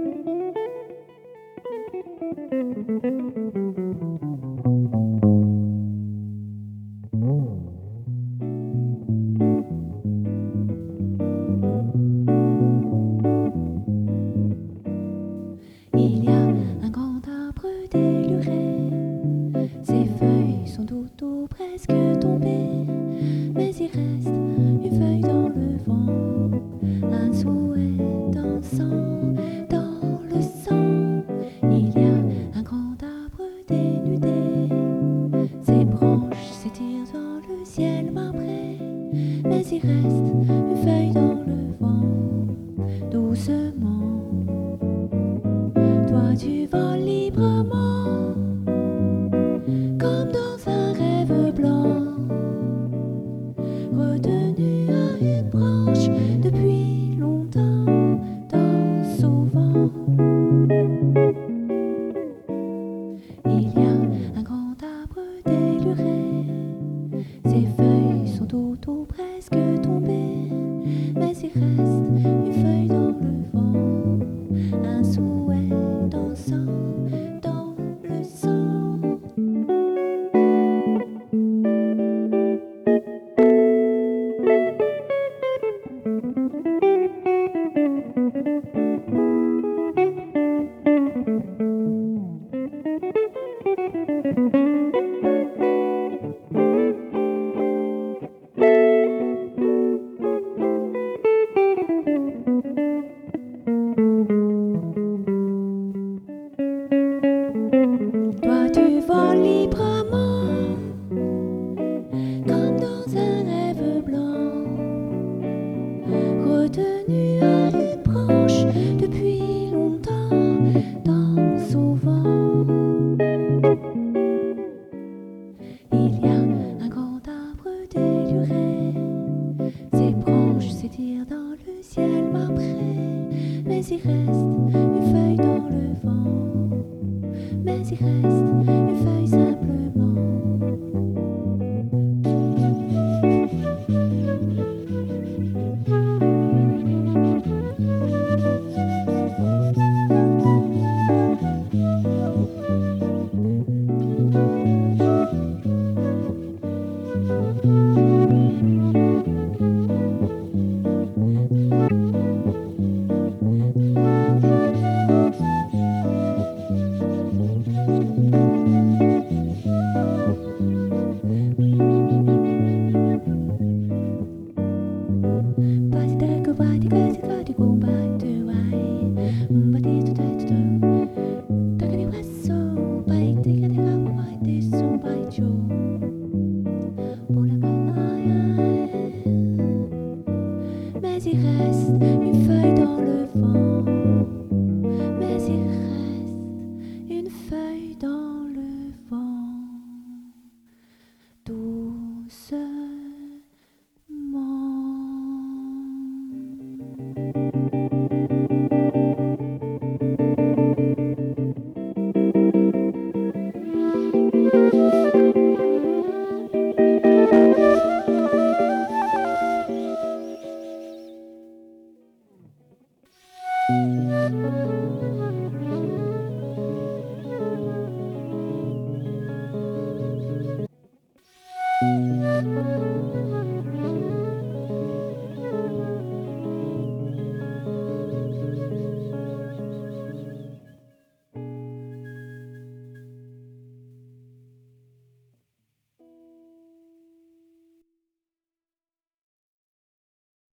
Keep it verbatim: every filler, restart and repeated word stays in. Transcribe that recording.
Il y a un grand arbre déluré, ses feuilles sont toutes ou presque tombées, mais il reste une feuille dans le vent, un souhait dansant dans le sang. Il y a un grand arbre dénudé, ses branches s'étirent dans le ciel marbré, mais il reste une feuille dans le vent, doucement. Toi tu voles librement, comme dans un rêve blanc, retenu à une branche depuis longtemps, danse au vent. Il y a un grand arbre déluré, ses feuilles sont toutes ou presque tombées, mais il reste une feuille dans le vent, un souhait dansant dans le sang. Toi tu voles librement, comme dans un rêve blanc, retenu à une branche depuis longtemps, danse au vent. Il y a un grand arbre déluré, ses branches s'étirent dans le ciel marbré, mais il reste une feuille dans le vent, mais il reste